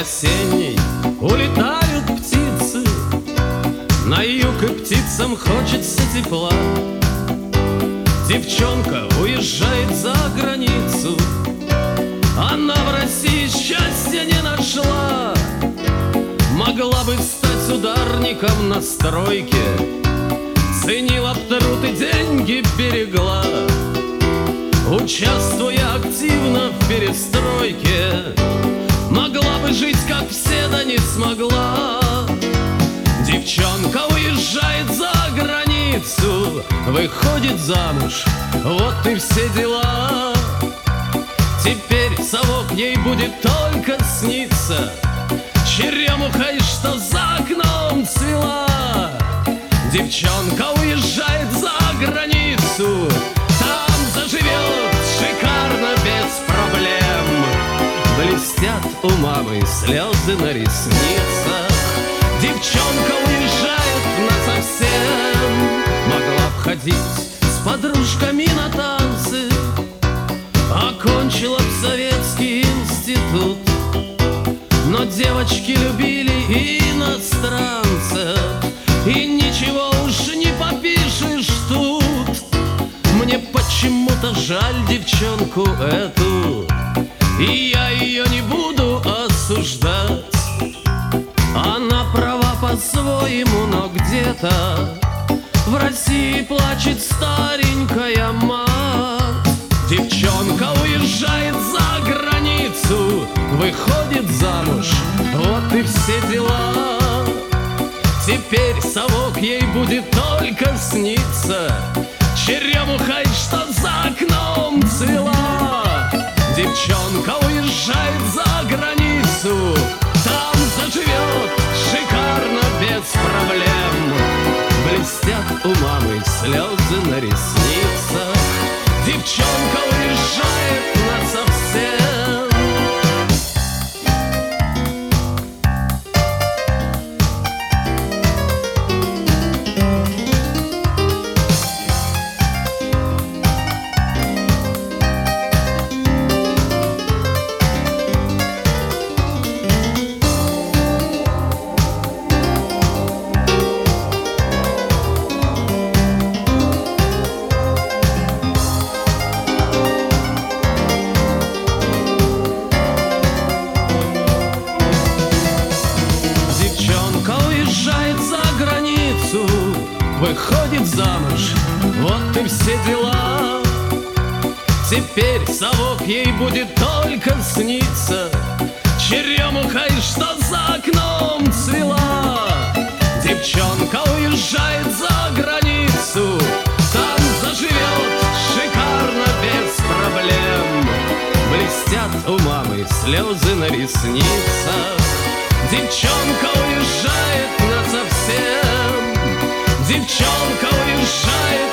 осенней улетают птицы, на юг и птицам хочется тепла. Девчонка уезжает за границу, она в России счастья не нашла. Могла бы стать ударником на стройке, ценила б труд и деньги берегла. Участвуя активно в перестройке, могла бы жить, как все, да не смогла. Девчонка уезжает за границу, выходит замуж, вот и все дела. Теперь совок ей будет только сниться, черемухой, что за окном цвела. Девчонка уезжает за границу, там заживет шикарно, без проблем. Блестят у мамы слезы на ресницах. Девчонка уезжает насовсем, могла б ходить с подружками на танцы, окончила б советский институт. Но девочки любили иностранцев, и ничего уж не попишешь тут. Мне почему-то жаль девчонку эту, и я ее не буду осуждать. Она права по-своему, но где-то в России плачет старенькая мать. Девчонка уезжает за границу, выходит замуж, вот и все дела. Теперь совок ей будет только сниться, черемухой, что за окном цвела. Девчонка уезжает за границу, там заживет шикарно, без проблем. Блестят у мамы слезы на ресницах. Девчонка уезжает насовсем. Выходит замуж, вот и все дела. Теперь совок ей будет только сниться, черемухой, что за окном цвела. Девчонка уезжает за границу, там заживет шикарно, без проблем. Блестят у мамы слезы на ресницах. Девчонка уезжает насовсем. Девчонка уезжает